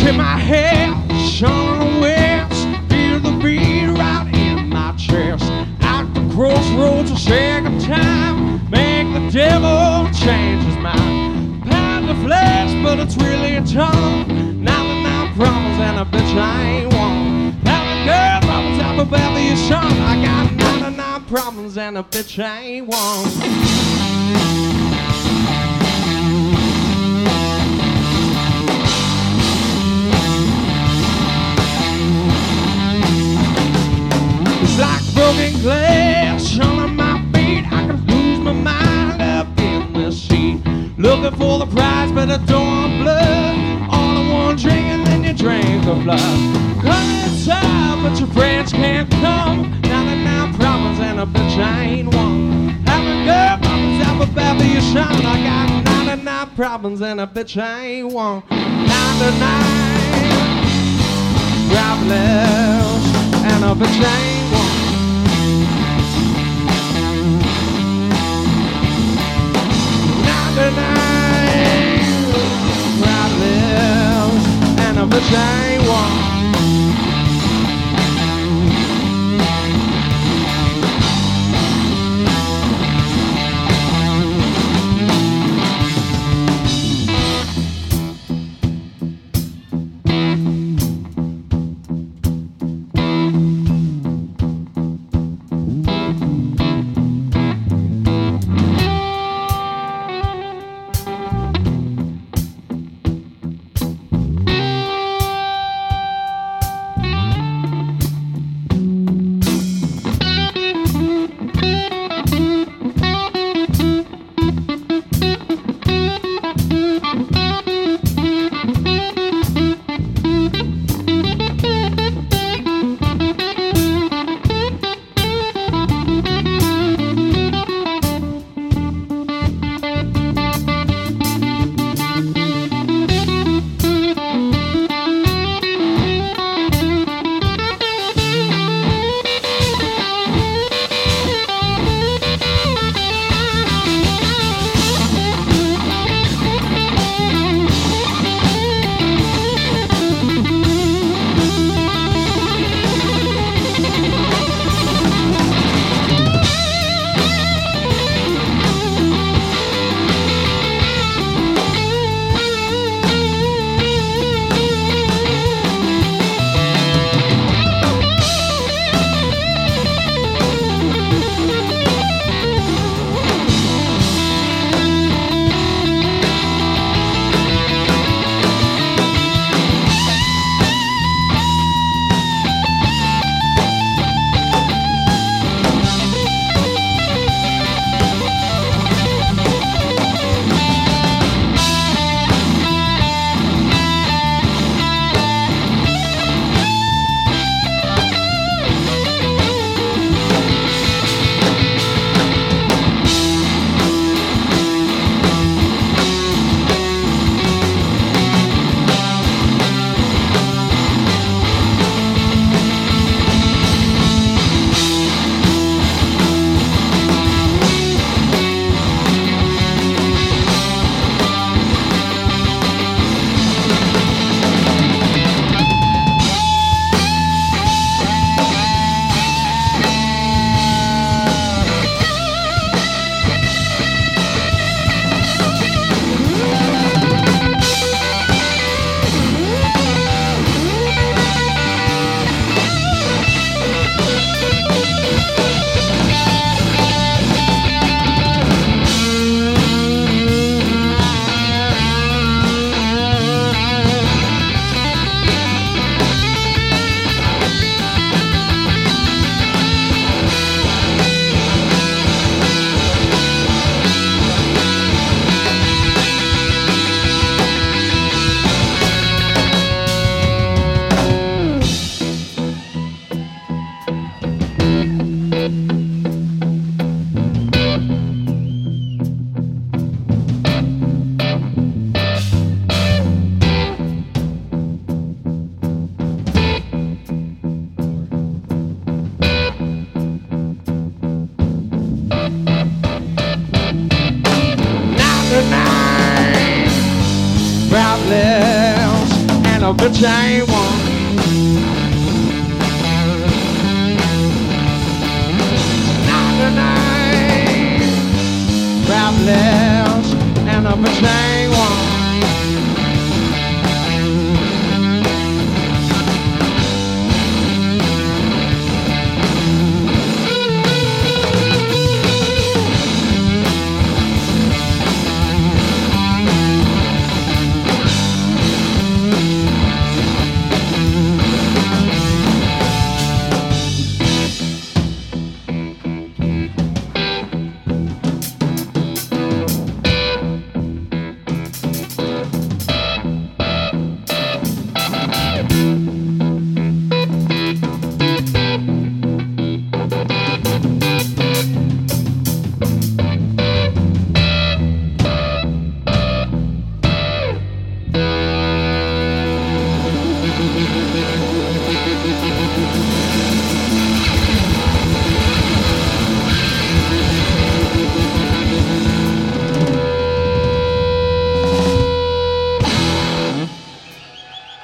Tip my head, sun on the west, feel the beat right in my chest. At the crossroads a second time, make the devil change his mind. Pound the flesh, but it's really tough. 99 problems and a bitch I ain't one. Pound the girl, problems out of Beverly son. I got 99 problems and a bitch I ain't one. It's like broken glass under my feet. I can lose my mind up in the seat. Looking for the prize, but I don't want blood. All I want drink and then you drink the blood. Come inside, but your friends can't come. 99 problems and a bitch I ain't one. Having girl problems out for Beverly son. I got 99 problems and a bitch I ain't one. 99 problems and a bitch I ain't one. 99 problems and a bitch I ain't one. a bitch ain't one. Travelers and a bitch ain't one.